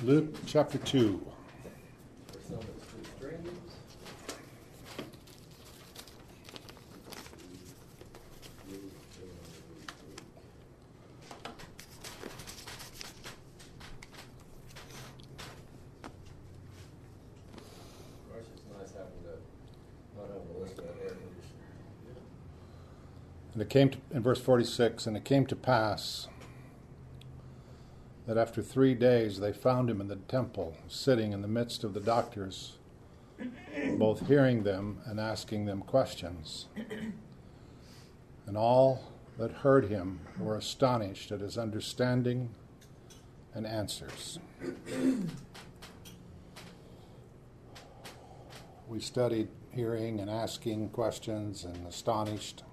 Luke chapter 2. For some it's through streams. Of course, it's nice having to not have to listen to air conditioning. And it came to, in verse 46, and it came to pass that after 3 days they found him in the temple, sitting in the midst of the doctors, both hearing them and asking them questions. And all that heard him were astonished at his understanding and answers. We studied hearing and asking questions and astonished.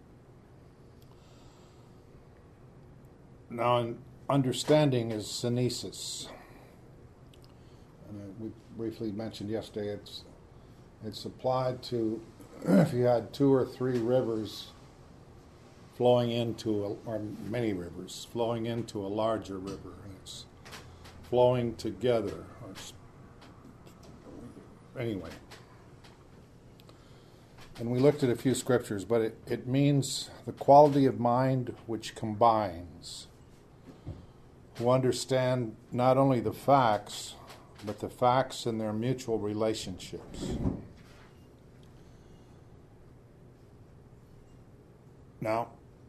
Now, understanding is synesis. And we briefly mentioned yesterday it's applied to if you had 2 or 3 rivers flowing into, or many rivers flowing into a larger river, and it's flowing together. Anyway. And we looked at a few scriptures, but it means the quality of mind which combines, who understand not only the facts, but the facts and their mutual relationships. Now,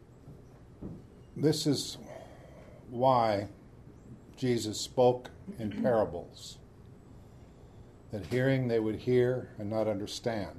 this is why Jesus spoke in parables, that hearing they would hear and not understand,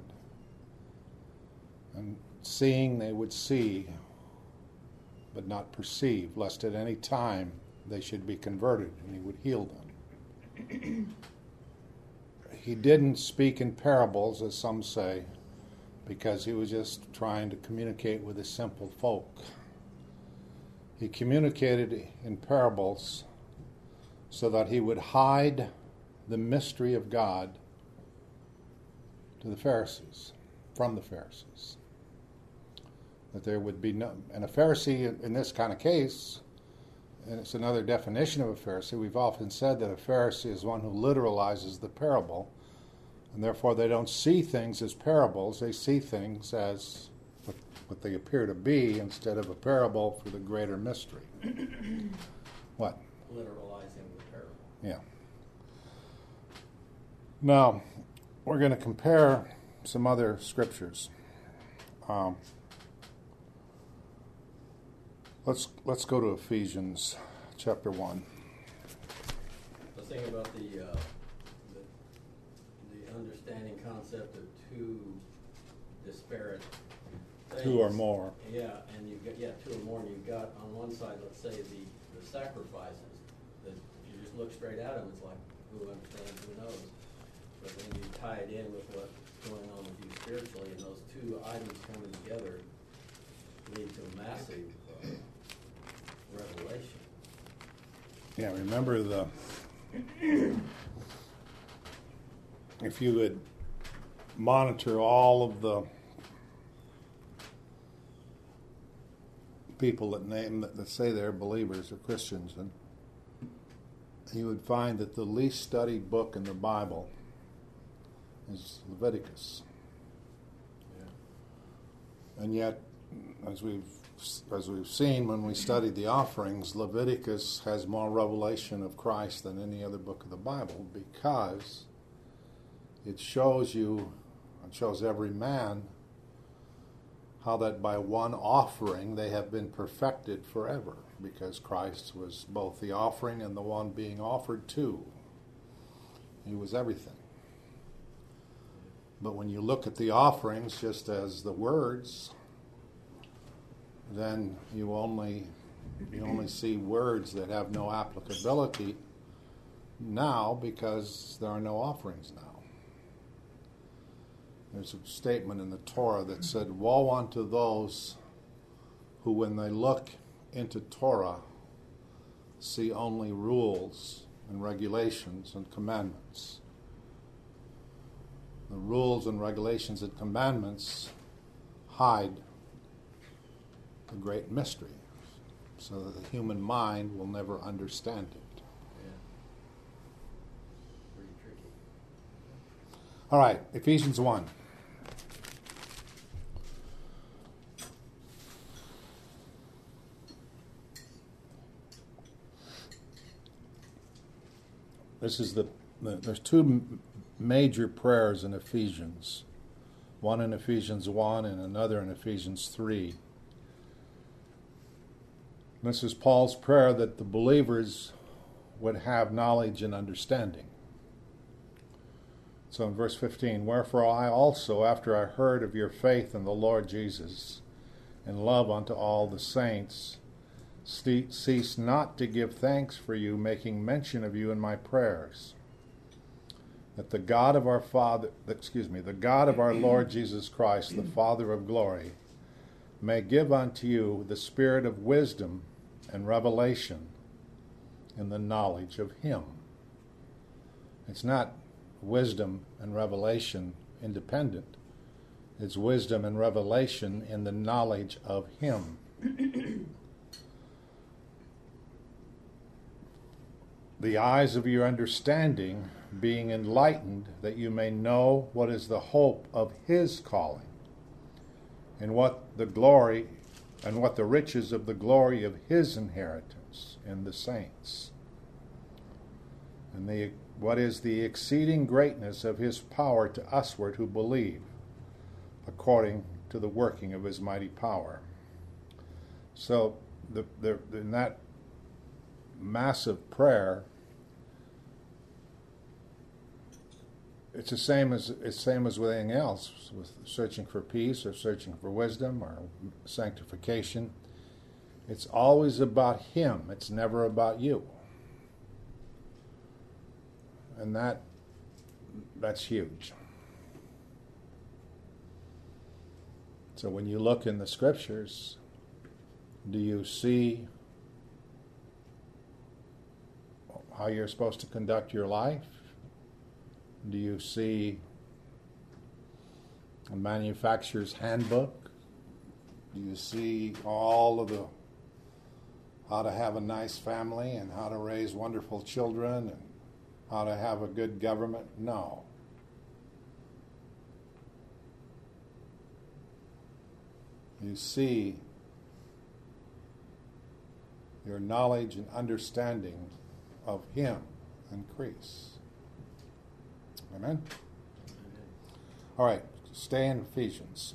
and seeing they would see but not perceive, lest at any time they should be converted and he would heal them. He didn't speak in parables, as some say, because he was just trying to communicate with the simple folk. He communicated in parables so that he would hide the mystery of God to the Pharisees, from the Pharisees. That there would be no, and a Pharisee in this kind of case, and it's another definition of a Pharisee, we've often said that a Pharisee is one who literalizes the parable, and therefore they don't see things as parables, they see things as what they appear to be instead of a parable for the greater mystery. What? Literalizing the parable. Yeah. Now, we're going to compare some other scriptures. Let's go to Ephesians chapter 1. I was thinking about the understanding concept of 2 disparate things. 2 or more. Yeah, and you've got 2 or more, and you've got on one side, let's say, the sacrifices that if you just look straight at them, it's like, who understands, who knows? But then you tie it in with what's going on with you spiritually, and those 2 items coming together lead to a massive revelation. Yeah, remember if you would monitor all of the people that say they're believers or Christians, and you would find that the least studied book in the Bible is Leviticus. Yeah. And yet, as we've seen when we studied the offerings, Leviticus has more revelation of Christ than any other book of the Bible, because it shows you, and shows every man, how that by one offering they have been perfected forever, because Christ was both the offering and the one being offered to. He was everything. But when you look at the offerings just as the words, then you only see words that have no applicability now, because there are no offerings now. There's a statement in the Torah that said, "Woe unto those who, when they look into Torah, see only rules and regulations and commandments." The rules and regulations and commandments hide the great mystery, so that the human mind will never understand it. All right, Ephesians 1. This is there's two major prayers in Ephesians. One in Ephesians 1 and another in Ephesians 3. This is Paul's prayer that the believers would have knowledge and understanding. So in verse 15, wherefore I also, after I heard of your faith in the Lord Jesus, and love unto all the saints, cease not to give thanks for you, making mention of you in my prayers, that the God of our the God of our Lord Jesus Christ, the Father of glory, may give unto you the spirit of wisdom and revelation in the knowledge of him. It's not wisdom and revelation independent. It's wisdom and revelation in the knowledge of him. The eyes of your understanding being enlightened, that you may know what is the hope of his calling, and what the glory and what the riches of the glory of his inheritance in the saints, and what is the exceeding greatness of his power to usward who believe, according to the working of his mighty power. So in that massive prayer, it's the same as with anything else, with searching for peace or searching for wisdom or sanctification. It's always about him. It's never about you. And that's huge. So when you look in the scriptures, do you see how you're supposed to conduct your life? Do you see a manufacturer's handbook? Do you see all of how to have a nice family and how to raise wonderful children and how to have a good government? No. You see your knowledge and understanding of him increase. Amen? All right, stay in Ephesians.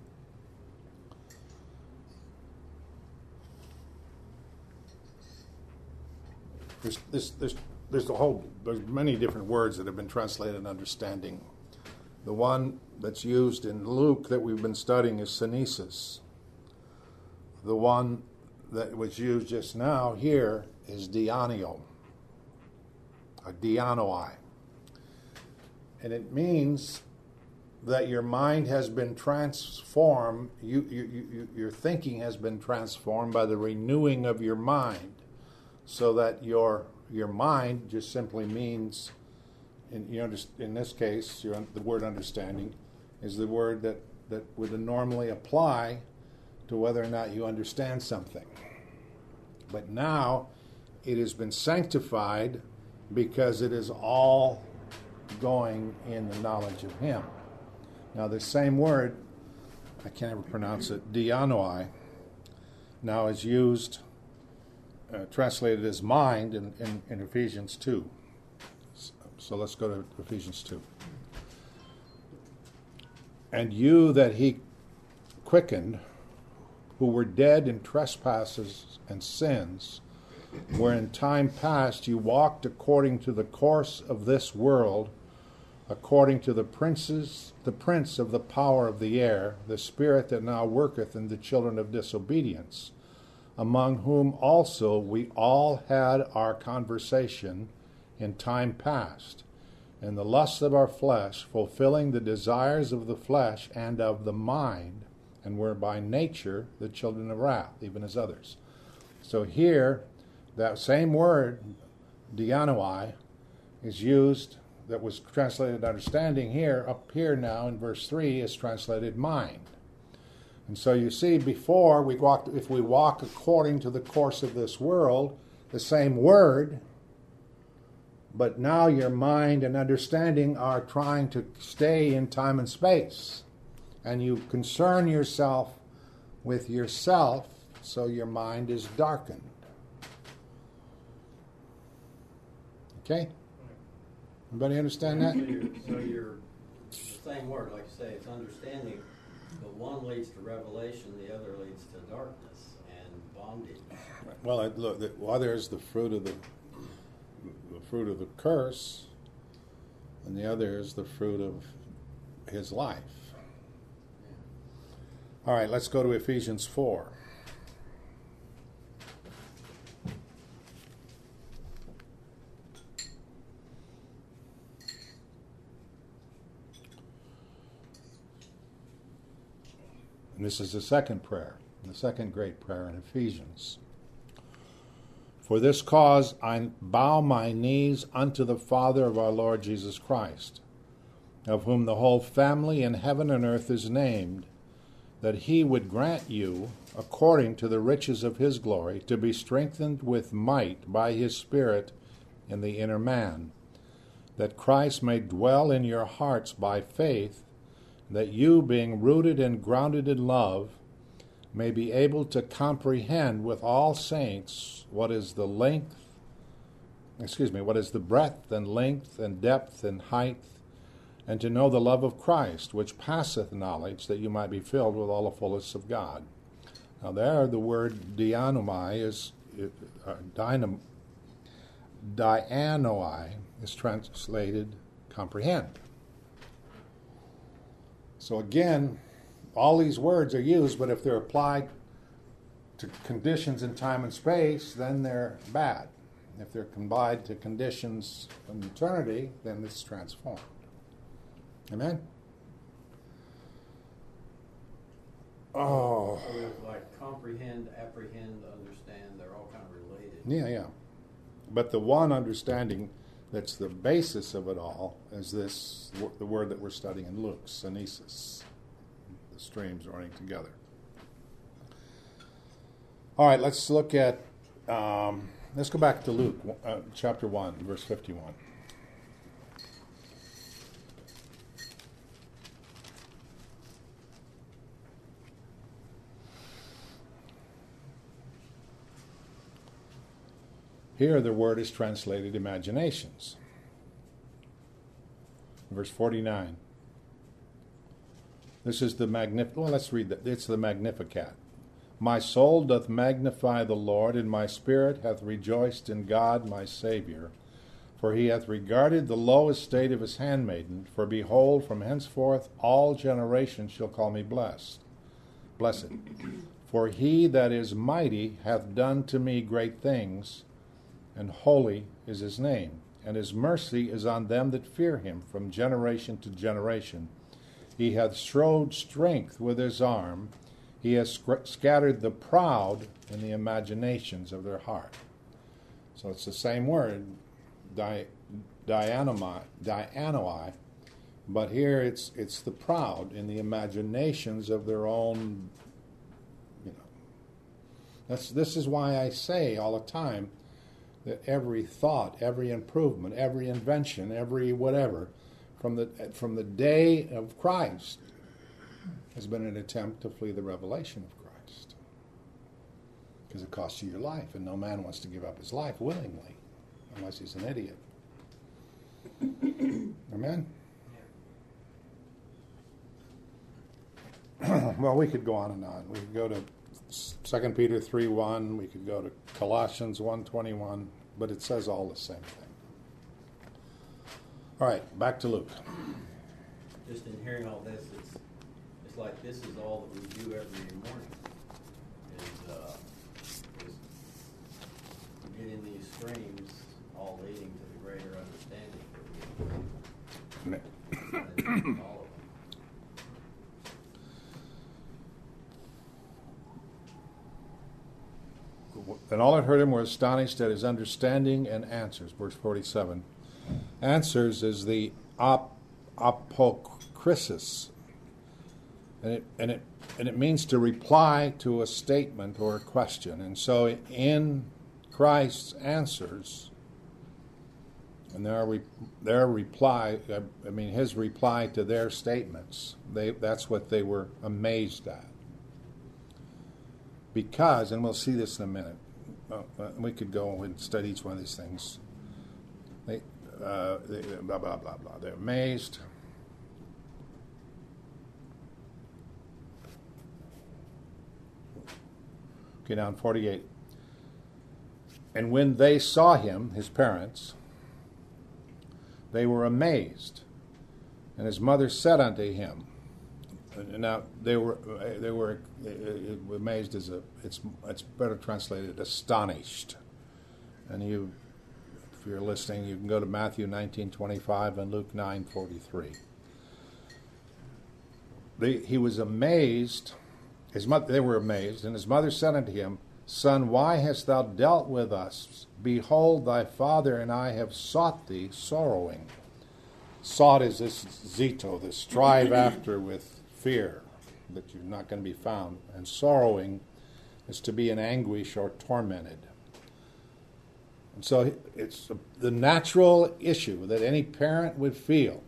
There's many different words that have been translated understanding. The one that's used in Luke that we've been studying is synesis. The one that was used just now here is dianio, or dianoi. And it means that your mind has been transformed, your thinking has been transformed by the renewing of your mind, so that your mind just simply means, in this case, the word understanding is the word that would normally apply to whether or not you understand something. But now it has been sanctified because it is all going in the knowledge of him. Now the same word, I can't ever pronounce it, dianoi, now is used, translated as mind in Ephesians 2. So let's go to Ephesians 2. And you that he quickened, who were dead in trespasses and sins, where in time past you walked according to the course of this world, according to the prince of the power of the air, the spirit that now worketh in the children of disobedience, among whom also we all had our conversation in time past, in the lusts of our flesh, fulfilling the desires of the flesh and of the mind, and were by nature the children of wrath, even as others. So here, that same word, dianoi, is used, that was translated understanding here, up here now in verse 3, is translated mind. And so you see, before, if we walk according to the course of this world, the same word But now your mind and understanding are trying to stay in time and space. And you concern yourself with yourself, so your mind is darkened. Okay? Everybody understand that? So you're the same word, like you say, it's understanding, but one leads to revelation, the other leads to darkness and bondage. Well, look, there's the fruit of the curse, and the other is the fruit of his life. All right, let's go to Ephesians 4. And this is the second prayer, the second great prayer in Ephesians. For this cause I bow my knees unto the Father of our Lord Jesus Christ, of whom the whole family in heaven and earth is named, that he would grant you, according to the riches of his glory, to be strengthened with might by his Spirit in the inner man, that Christ may dwell in your hearts by faith, that you, being rooted and grounded in love, may be able to comprehend with all saints what is the breadth and length and depth and height, and to know the love of Christ, which passeth knowledge, that you might be filled with all the fullness of God. Now there, the word dianomai is translated comprehend. So again, all these words are used, but if they're applied to conditions in time and space, then they're bad. If they're combined to conditions in eternity, then it's transformed. Amen? Oh. So there's like comprehend, apprehend, understand, they're all kind of related. Yeah. But the one understanding that's the basis of it all is the word that we're studying in Luke, synesis. The streams running together. All right, let's look at, let's go back to Luke chapter 1, verse 51. Here the word is translated imaginations. Verse 49. This is the let's read that. It's the Magnificat. My soul doth magnify the Lord, and my spirit hath rejoiced in God my Saviour. For he hath regarded the low estate of his handmaiden. For behold, from henceforth all generations shall call me blessed. For he that is mighty hath done to me great things, and holy is his name, and his mercy is on them that fear him from generation to generation. He hath showed strength with his arm. He has scattered the proud in the imaginations of their heart. So it's the same word, dianomai, but here it's the proud in the imaginations of their own. This is why I say all the time that every thought, every improvement, every invention, every whatever, from the day of Christ has been an attempt to flee the revelation of Christ. Because it costs you your life, and no man wants to give up his life willingly, unless he's an idiot. Amen? Well, we could go on and on. We could go to 2 Peter 3:1, we could go to Colossians 1:21, but it says all the same thing. All right, back to Luke. Just in hearing all this, it's like this is all that we do every morning. Is getting these streams, all leading to the greater understanding that we all of them. And all that heard him were astonished at his understanding and answers. Verse 47. Answers is the apokrisis, and it means to reply to a statement or a question. And so in Christ's answers, And their reply, I mean, his reply to their statements, that's what they were amazed at. Because, and we'll see this in a minute, we could go and study each one of these things. They blah, blah, blah, blah. They're amazed. Okay, down 48. And when they saw him, his parents, they were amazed. And his mother said unto him, now they were amazed as it's better translated astonished. And you, if you're listening, you can go to Matthew 19:25 and Luke 9:43. He was amazed. They were amazed, and his mother said unto him, Son, why hast thou dealt with us? Behold, thy father and I have sought thee, sorrowing. Sought is this zito, this strive after with fear that you're not going to be found. And sorrowing is to be in anguish or tormented. And so it's the natural issue that any parent would feel.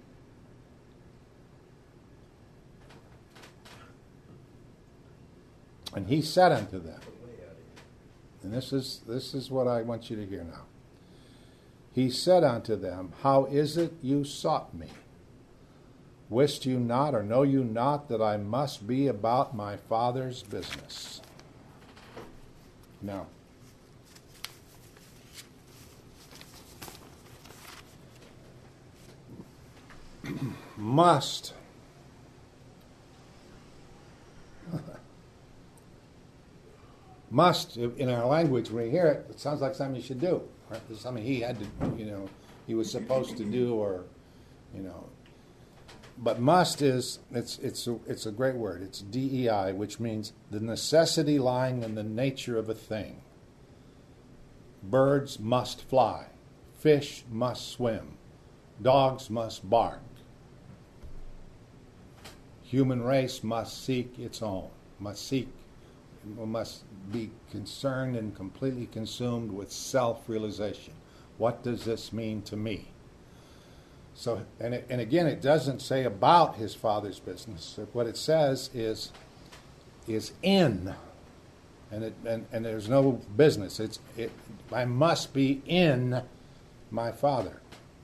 And he said unto them, and this is what I want you to hear now. He said unto them, How is it you sought me? Wist you not, or know you not, that I must be about my Father's business? Now, must. Must, in our language, when we hear it, it sounds like something you should do. Right? It's something he had to, he was supposed to do, or, But must is, it's a great word. It's DEI, which means the necessity lying in the nature of a thing. Birds must fly. Fish must swim. Dogs must bark. Human race must seek its own. Must be concerned and completely consumed with self-realization. What does this mean to me? So, and again, it doesn't say about his Father's business. What it says is in, and there's no business. I must be in my Father.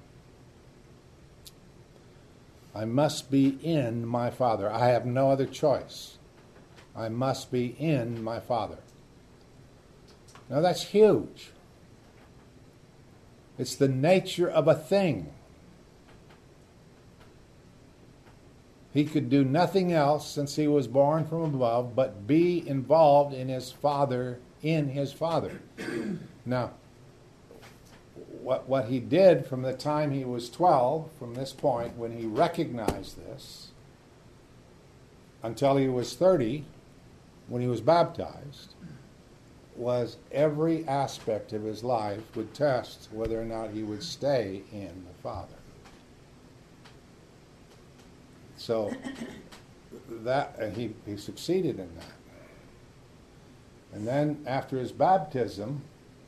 I must be in my Father. I have no other choice. I must be in my Father. Now that's huge. It's the nature of a thing. He could do nothing else since he was born from above but be involved in his Father, Now, what he did from the time he was 12, from this point, when he recognized this, until he was 30, when he was baptized, was every aspect of his life would test whether or not he would stay in the Father. So that he succeeded in that. And then after his baptism,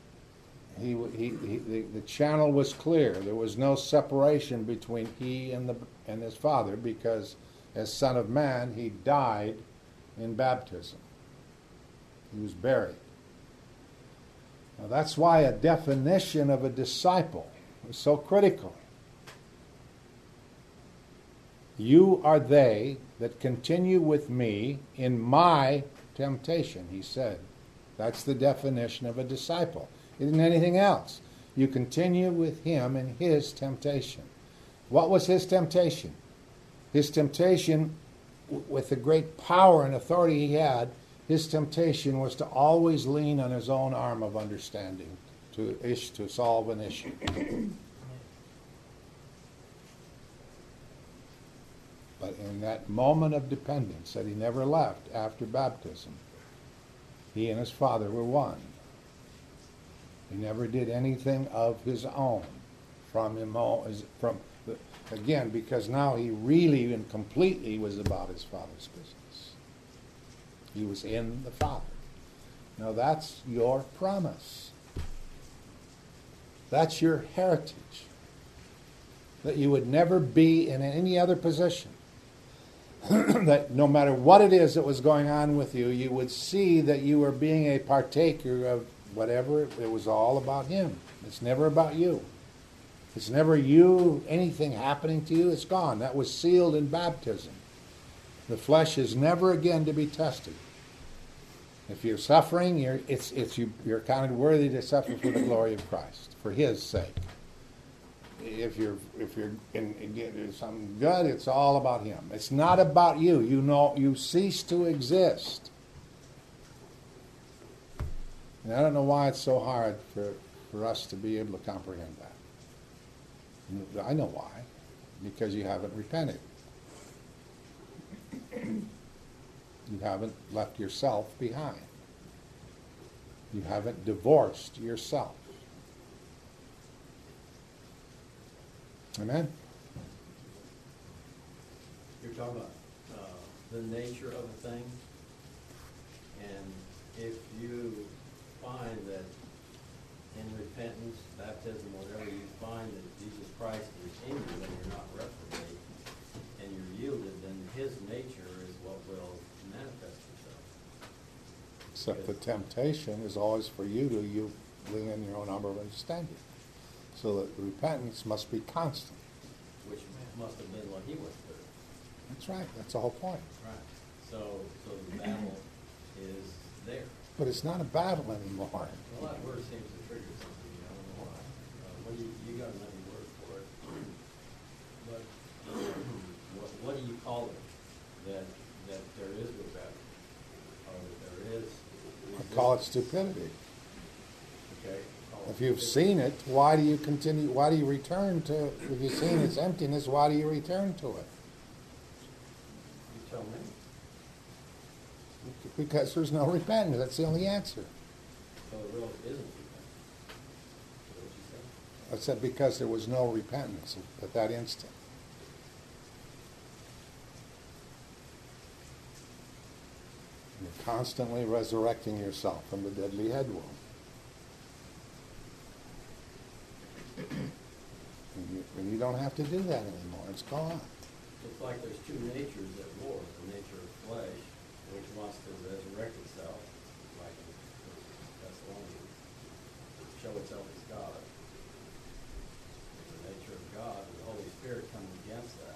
the channel was clear. There was no separation between he and his Father, because as Son of Man, he died in baptism. He was buried. Now that's why a definition of a disciple is so critical. You are they that continue with me in my temptation, he said. That's the definition of a disciple. It isn't anything else. You continue with him in his temptation. What was his temptation? His temptation, with the great power and authority he had, his temptation was to always lean on his own arm of understanding to solve an issue. But in that moment of dependence that he never left after baptism, he and his Father were one. He never did anything of his own again, because now he really and completely was about his Father's business. He was in the Father. Now that's your promise. That's your heritage. That you would never be in any other position. That no matter what it is that was going on with you, you would see that you were being a partaker of whatever. It was all about Him. It's never about you. It's never you, anything happening to you. It's gone. That was sealed in baptism. The flesh is never again to be tested. If you're suffering, you're counted worthy to suffer for the glory of Christ, for His sake. If you're in something good, it's all about Him. It's not about you. You cease to exist. And I don't know why it's so hard for us to be able to comprehend that. I know why. Because you haven't repented. You haven't left yourself behind. You haven't divorced yourself. Amen? You're talking about the nature of a thing, and if you find that in repentance, baptism, whatever, you find that Jesus Christ is in you and you're not reprobate, and you're yielded, then His nature is what will manifest itself. Except the temptation is always for you to lean in your own number of understanding. So that repentance must be constant. Which must have been what He went through. That's right. That's the whole point. Right. So the battle is there. But it's not a battle anymore. Well, that word seems to trigger something. I don't know why. You got another word for it. But what do you call it? That there is no battle, or that there is. I call it stupidity. Okay. If you've seen it, why do you continue? Why do you return to? If you've seen its emptiness, why do you return to it? You tell me. Because there's no repentance. That's the only answer. So it really isn't repentance. Is that what you said? I said because there was no repentance at that instant. You're constantly resurrecting yourself from the deadly head wound. And you don't have to do that anymore. It's gone. It's like there's two natures at war. The nature of flesh, which wants to resurrect itself, like in Thessalonians, show itself as God. The nature of God, and the Holy Spirit comes against that,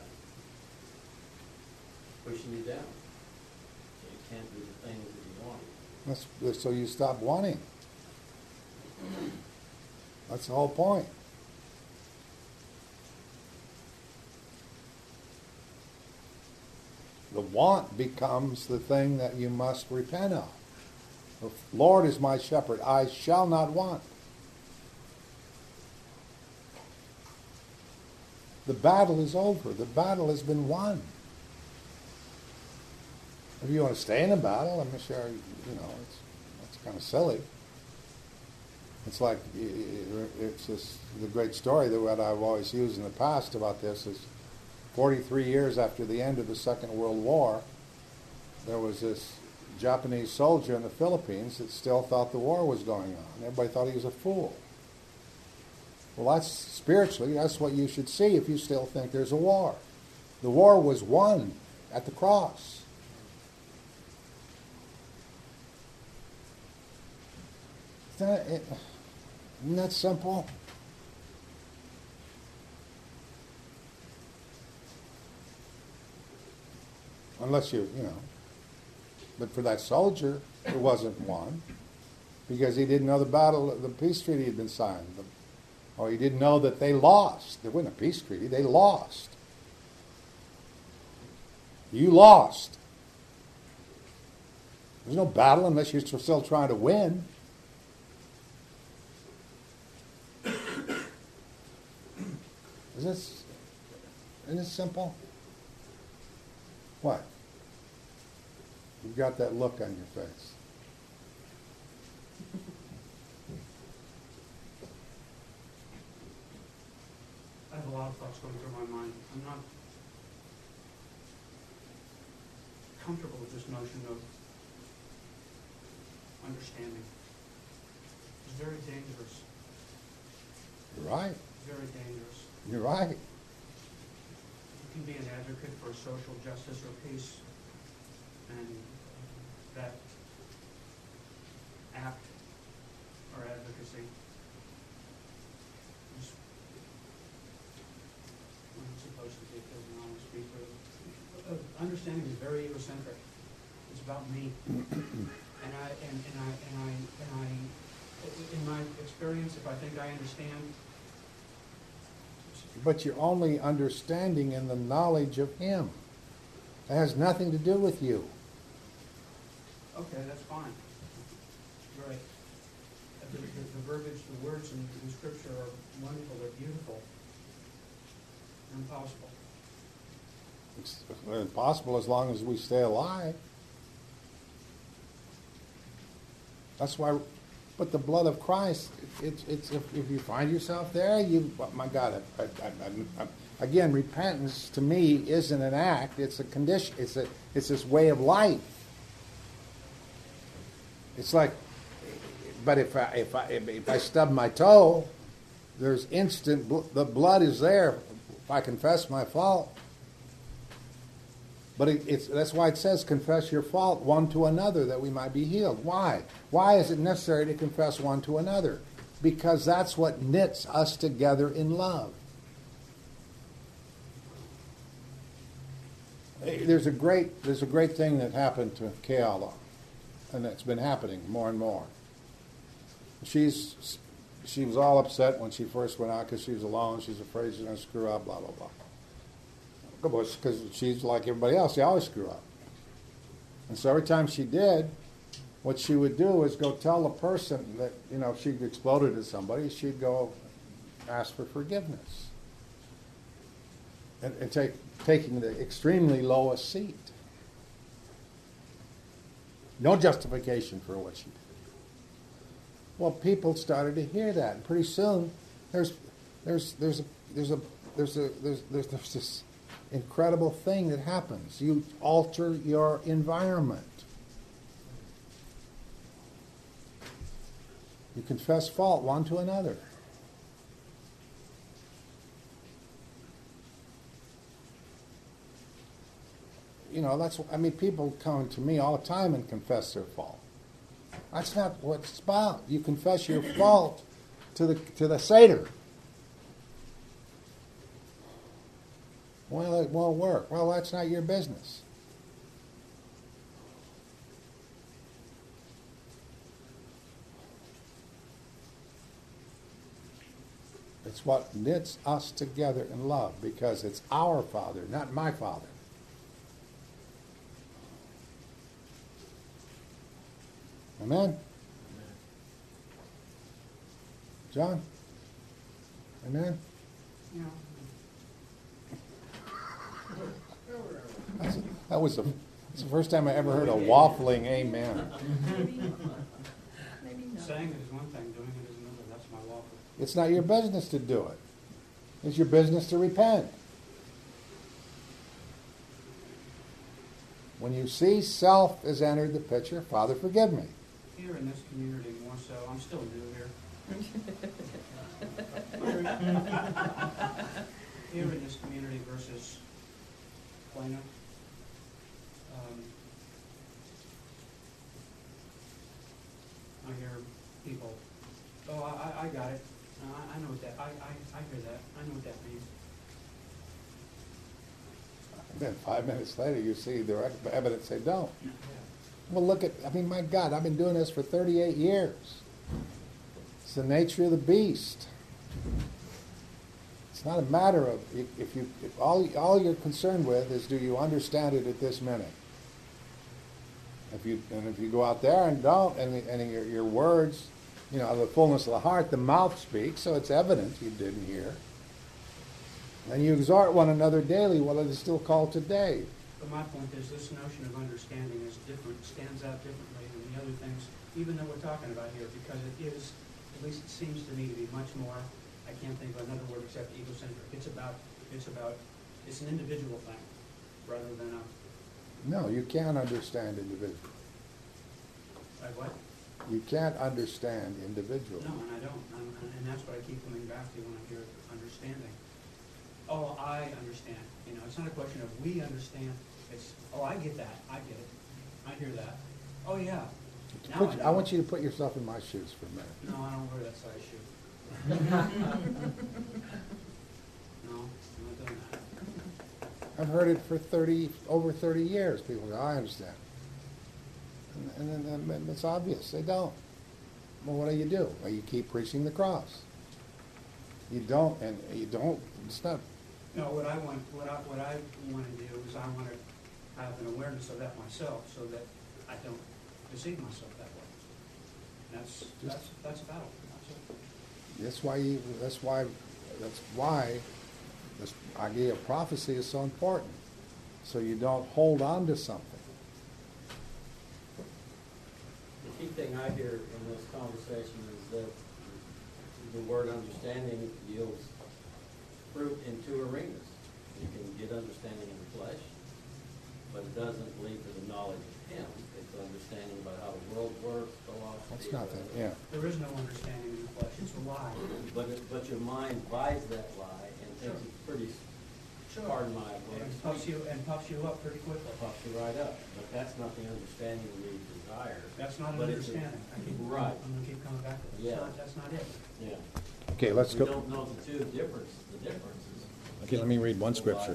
pushing you down. So you can't do the things that you want. So you stop wanting. That's the whole point. The want becomes the thing that you must repent of. The Lord is my shepherd, I shall not want. The battle is over. The battle has been won. If you want to stay in a battle, I'm sure, it's kind of silly. It's like, it's just the great story that what I've always used in the past about this is 43 years after the end of the Second World War, there was this Japanese soldier in the Philippines that still thought the war was going on. Everybody thought he was a fool. Well, that's spiritually, that's what you should see if you still think there's a war. The war was won at the cross. Isn't that simple? Unless but for that soldier, it wasn't won because he didn't know the peace treaty had been signed. Or he didn't know that they lost. There wasn't a peace treaty, they lost. You lost. There's no battle unless you're still trying to win. Isn't it simple? What? You've got that look on your face. I have a lot of thoughts going through my mind. I'm not comfortable with this notion of understanding. It's very dangerous. right. very dangerous. You're right. You can be an advocate for social justice or peace, and that act or advocacy is when it's supposed to be, because an honest speaker. Understanding is very egocentric. It's about me. And I, in my experience, if I think I understand, But you're only understanding in the knowledge of Him. It has nothing to do with you. okay, that's fine. Right. The verbiage, the words in Scripture are wonderful, they're beautiful. They're impossible. It's impossible as long as we stay alive. That's why, but the blood of Christ, it's if you find yourself there, my God, again, repentance to me isn't an act, it's a condition, it's this way of life. It's like, but if I stub my toe, there's instant, the blood is there if I confess my fault. But that's why it says, confess your fault one to another that we might be healed. Why? Why is it necessary to confess one to another? Because that's what knits us together in love. There's a great thing that happened to Keala, and it's been happening more and more. She was all upset when she first went out because she was alone. She's afraid she's going to screw up, blah, blah, blah. Because she's like everybody else, they always screw up. And so every time she did, what she would do is go tell the person that, she exploded at somebody, she'd go ask for forgiveness. And taking the extremely lowest seat. No justification for what she did. Well, people started to hear that, and pretty soon there's this incredible thing that happens. You alter your environment. You confess fault one to another. People come to me all the time and confess their fault. That's not what it's about. You confess your fault to the Seder. Well, it won't work. Well, that's not your business. It's what knits us together in love, because it's our Father, not my Father. Amen? John? Amen? You know, That's the first time I ever heard a waffling amen. Maybe not. saying it is one thing, doing it is another. That's my waffle. It's not your business to do it. It's your business to repent. When you see self has entered the picture, Father, forgive me. Here in this community more so, I'm still new here. Here in this community versus Plano. I hear people, oh, I got it. I know what that, I hear that. I know what that means. Then 5 minutes later, you see the evidence they don't. Yeah. Well, look at, my God, I've been doing this for 38 years. It's the nature of the beast. It's not a matter of, if all you're concerned with is, do you understand it at this minute? If you go out there and don't, and your words, the fullness of the heart, the mouth speaks, so it's evident you didn't hear. And you exhort one another daily while it is still called today. But my point is, this notion of understanding is different, stands out differently than the other things, even though we're talking about here, because it is, at least it seems to me to be much more, I can't think of another word except egocentric. It's an individual thing, rather than a... No, you can't understand individual. Like what? You can't understand individual. No, and I don't. I'm And that's what I keep coming back to when I hear understanding. Oh, I understand. You know, it's not a question of we understand. It's, oh, I get that. I get it. I hear that. Oh, yeah. Now I want you to put yourself in my shoes for a minute. No, I don't wear that size shoe. No, I'm not doing that. I've heard it for over 30 years. People go, I understand. And then it's obvious. They don't. Well, what do? Well, you keep preaching the cross. You don't, it's not. No, what I want to do is I want to have an awareness of that myself so that I don't deceive myself that way. That's about it. That's why this idea of prophecy is so important. So you don't hold on to something. The key thing I hear in this conversation is that the word understanding yields fruit in two arenas. You can get understanding in the flesh, but it doesn't lead to the knowledge of Him. It's understanding about how the world works, philosophy. That's not that, yeah. There is no understanding in the flesh. It's a lie. But your mind buys that lie and thinks it's pretty, pardon my And words, puffs you up pretty quickly. puffs you right up. But that's not the understanding we desire. That's not an But it's a- understanding. Right. I'm going to keep coming back to it. Yeah. That's not it. Yeah. Okay, let's We go. don't know the differences. Okay, let me read one scripture.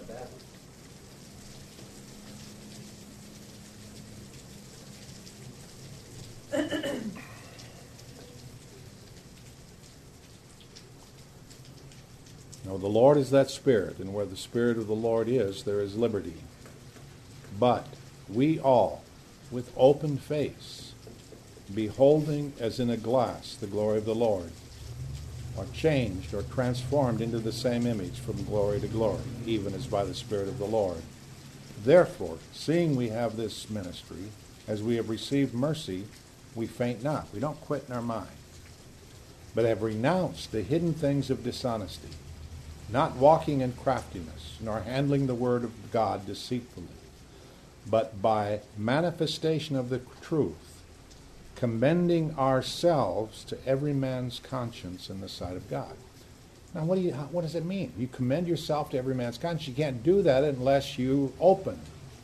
No, the Lord is that Spirit, and where the Spirit of the Lord is, there is liberty. But we all, with open face, beholding as in a glass the glory of the Lord, are changed or transformed into the same image from glory to glory, even as by the Spirit of the Lord. Therefore, seeing we have this ministry, as we have received mercy, we faint not. We don't quit in our mind, but have renounced the hidden things of dishonesty, not walking in craftiness, nor handling the word of God deceitfully, but by manifestation of the truth, commending ourselves to every man's conscience in the sight of God. Now, what does it mean? You commend yourself to every man's conscience. You can't do that unless you open.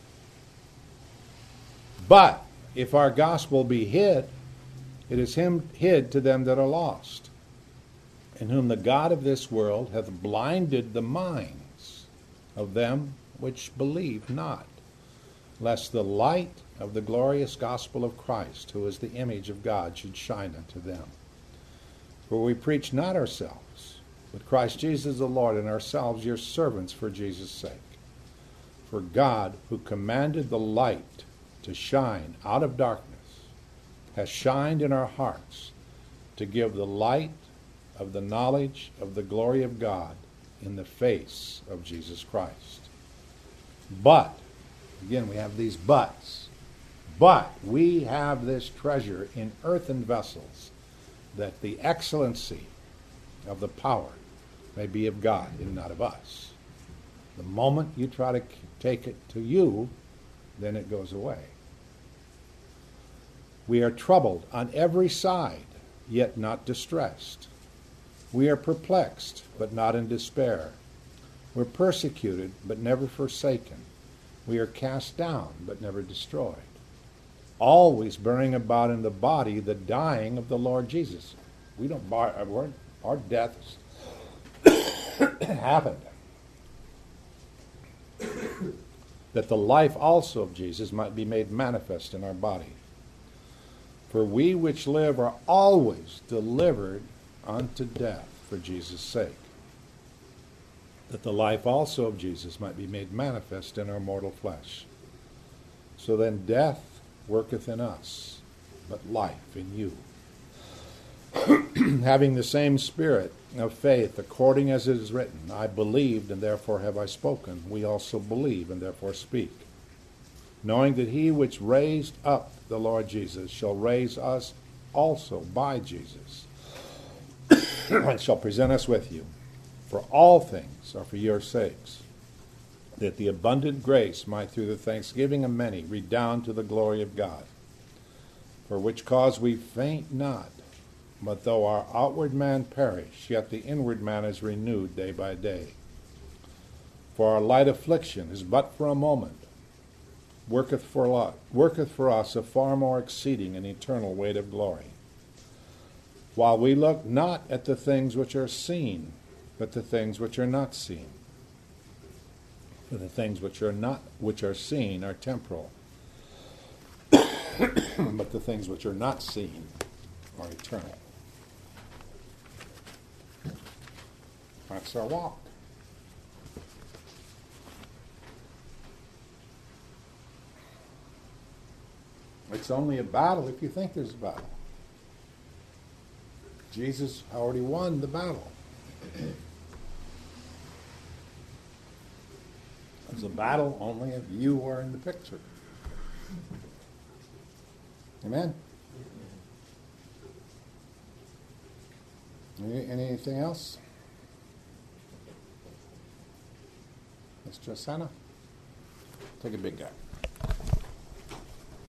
But if our gospel be hid, it is hid to them that are lost, in whom the God of this world hath blinded the minds of them which believe not, lest the light of the glorious gospel of Christ, who is the image of God, should shine unto them. For we preach not ourselves, but Christ Jesus the Lord, and ourselves your servants for Jesus' sake. For God, who commanded the light to shine out of darkness, has shined in our hearts to give the light of the knowledge of the glory of God in the face of Jesus Christ. But, again, we have these buts. But we have this treasure in earthen vessels, that the excellency of the power may be of God and not of us. The moment you try to take it to you, then it goes away. We are troubled on every side, yet not distressed. We are perplexed, but not in despair. We're persecuted, but never forsaken. We are cast down, but never destroyed. Always bearing about in the body the dying of the Lord Jesus. Our deaths happened. That the life also of Jesus might be made manifest in our body. For we which live are always delivered unto death for Jesus' sake, that the life also of Jesus might be made manifest in our mortal flesh. So then death worketh in us, but life in you. Having the same spirit of faith, according as it is written, I believed, and therefore have I spoken. We also believe, and therefore speak. Knowing that he which raised up the Lord Jesus shall raise us also by Jesus, and shall present us with you. For all things are for your sakes, that the abundant grace might through the thanksgiving of many redound to the glory of God. For which cause we faint not, But though our outward man perish, yet the inward man is renewed day by day. For our light affliction is but for a moment, worketh for us a far more exceeding and eternal weight of glory. While we look not at the things which are seen, but the things which are not seen. For the things which are seen are temporal, but the things which are not seen are eternal. That's our walk. It's only a battle if you think there's a battle. Jesus already won the battle. It's a battle only if you are in the picture. Amen? Anything else? Mr. Asana? Take a big guy.